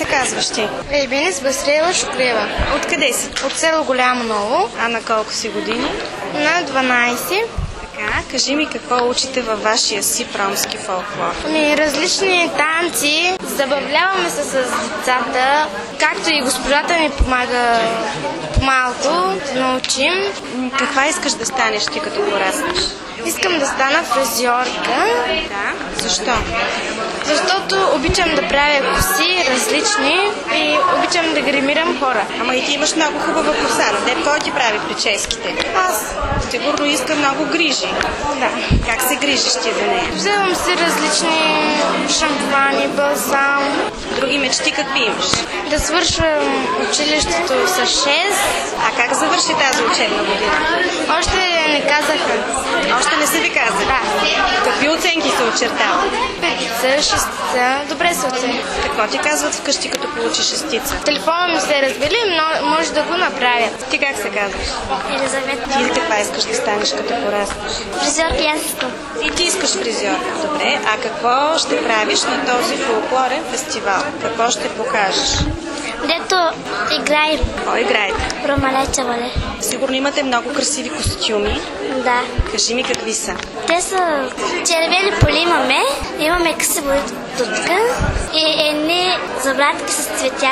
се казваш ти? Ейбенис Басреева Шукрева. Откъде си? От село Голямо Ново. А на колко си години? На 12. Така, кажи ми какво учите във вашия си ромски фолклор? Различни танци. Забавляваме се с децата, както и госпожата ми помага малко да научим. Каква искаш да станеш ти като пораснеш? Искам да стана фризьорка. Да? Защо? Защото обичам да правя коси различни и обичам да гримирам хора. Ама и ти имаш много хубава коса. На теб кой ти прави прическите? Аз. Сигурно иска много грижи. Да. Как се грижиш ти за нея? Вземам си различни шампуани, балсам. Други мечти какви имаш? Да свършвам училището с 6. А как завърши тази учебна година? Още не казаха. Още не са ви казали? Да. Какви оценки се очертава? 5, 6. Добре се оцени. Какво ти казват вкъщи, като получиш шестица? Телефона ми се разбили, но може да го направя. Ти как се казваш? Елизавета. Ти каква искаш да станеш, като пораснеш? Фризьорка аз искам. И ти искаш фризьорка. Добре. А какво ще правиш на този фолклорен фестивал? Какво ще покажеш? Дето играем. Какво играете? Ромалеча, вале. Сигурно имате много красиви костюми. Да. Кажи ми какви са. Те са червени поли имаме къси дутка и едни забратки с цветя.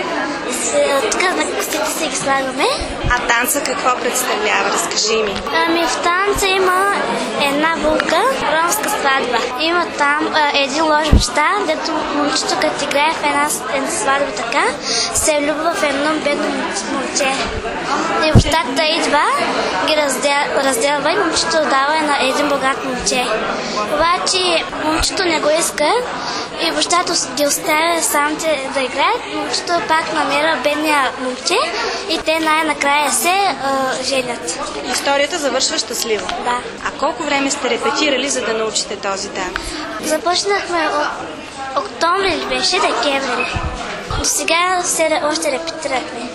Тук на косите си ги слагаме. А танца какво представлява? Разкажи ми. В танца има една булка, ромска сватба. Има там един лош баща, дето момичето като играе в една сватба така, се влюбва в едно бедно момче. И бащата идва, ги разделва и момичето дава на един богат момче. Обаче момичето не го иска и бащата ги оставя самите да играят. Момичето пак намира бедния момче и те най-накрая се женят. Историята завършва щастливо. Да. А колко време сте репетирали, за да научите този танц? Започнахме от октомври или беше декември. До сега още репетирахме.